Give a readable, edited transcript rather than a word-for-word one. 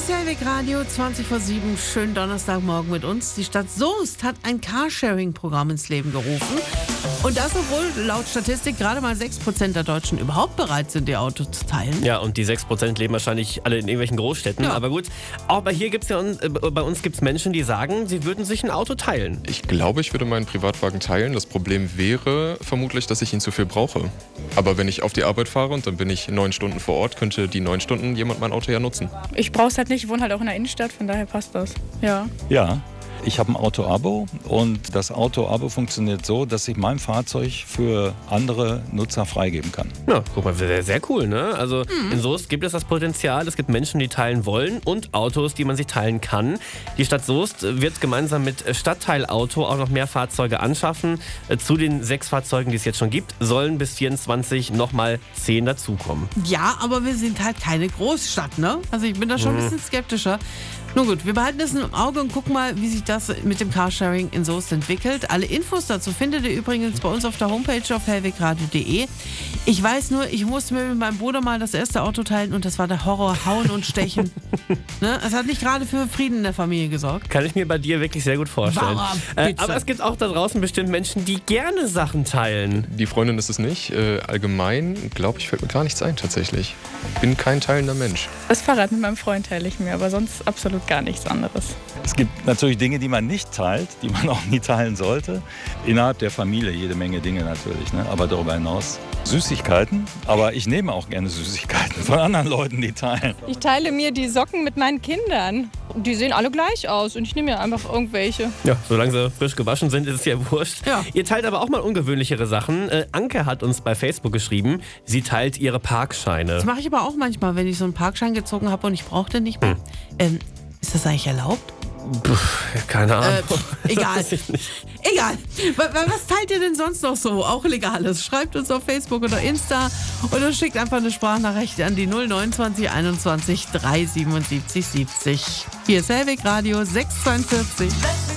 ist Hellweg Radio, 20:07, schönen Donnerstagmorgen mit uns. Die Stadt Soest hat ein Carsharing-Programm ins Leben gerufen. Und das, obwohl laut Statistik gerade mal 6% der Deutschen überhaupt bereit sind, ihr Auto zu teilen. Ja, und die 6% leben wahrscheinlich alle in irgendwelchen Großstädten. Ja. Aber gut, auch bei uns gibt es Menschen, die sagen, sie würden sich ein Auto teilen. Ich glaube, ich würde meinen Privatwagen teilen. Das Problem wäre vermutlich, dass ich ihn zu viel brauche. Aber wenn ich auf die Arbeit fahre und dann bin ich 9 Stunden vor Ort, könnte die 9 Stunden jemand mein Auto ja nutzen. Ich brauche es halt nicht, ich wohne halt auch in der Innenstadt, von daher passt das. Ja. Ich habe ein Auto-Abo und das Auto-Abo funktioniert so, dass ich mein Fahrzeug für andere Nutzer freigeben kann. Ja, guck mal, sehr, sehr cool, ne? Also in Soest gibt es das Potenzial, es gibt Menschen, die teilen wollen und Autos, die man sich teilen kann. Die Stadt Soest wird gemeinsam mit Stadtteilauto auch noch mehr Fahrzeuge anschaffen. Zu den 6 Fahrzeugen, die es jetzt schon gibt, sollen bis 24 nochmal 10 dazukommen. Ja, aber wir sind halt keine Großstadt, ne? Also ich bin da schon ein bisschen skeptischer. Nun gut, wir behalten das im Auge und gucken mal, wie sich das mit dem Carsharing in Soest entwickelt. Alle Infos dazu findet ihr übrigens bei uns auf der Homepage auf hellwegradio.de. Ich weiß nur, ich musste mir mit meinem Bruder mal das erste Auto teilen und das war der Horror, Hauen und Stechen. Ne? Es hat nicht gerade für Frieden in der Familie gesorgt. Kann ich mir bei dir wirklich sehr gut vorstellen. Aber es gibt auch da draußen bestimmt Menschen, die gerne Sachen teilen. Die Freundin ist es nicht. Allgemein, glaube ich, fällt mir gar nichts ein tatsächlich. Bin kein teilender Mensch. Das Fahrrad mit meinem Freund teile ich mir, aber sonst absolut gar nichts anderes. Es gibt natürlich Dinge, die man nicht teilt, die man auch nie teilen sollte. Innerhalb der Familie jede Menge Dinge natürlich, ne? Aber darüber hinaus Süßigkeiten. Aber ich nehme auch gerne Süßigkeiten von anderen Leuten, die teilen. Ich teile mir die Socken mit meinen Kindern. Die sehen alle gleich aus und ich nehme mir einfach irgendwelche. Ja, solange sie frisch gewaschen sind, ist es ja wurscht. Ja. Ihr teilt aber auch mal ungewöhnlichere Sachen. Anke hat uns bei Facebook geschrieben, sie teilt ihre Parkscheine. Das mache ich aber auch manchmal, wenn ich so einen Parkschein gezogen habe und ich brauche den nicht mehr. Ist das eigentlich erlaubt? Keine Ahnung. Egal. Egal. Was teilt ihr denn sonst noch so? Auch Legales. Schreibt uns auf Facebook oder Insta oder schickt einfach eine Sprachnachricht an die 029 21 377 70. Hier ist Hellweg Radio 642.